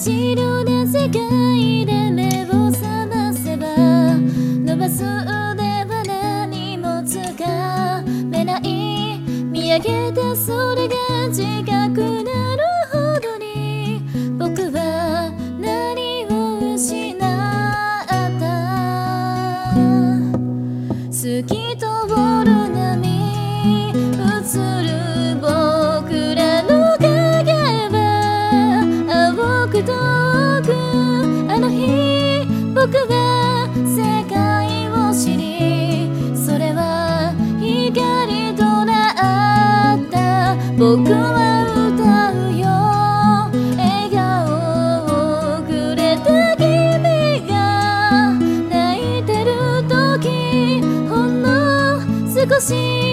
白な世界で目を覚ませば伸ばす腕は何もつかめない。見上げたそれが自覚なるほどに僕は何を失った透き通る波映る僕らの影は青く遠くあの日僕は世界を知りそれは光となった僕は歌うよ笑顔をくれた君が泣いてる時ほんの少し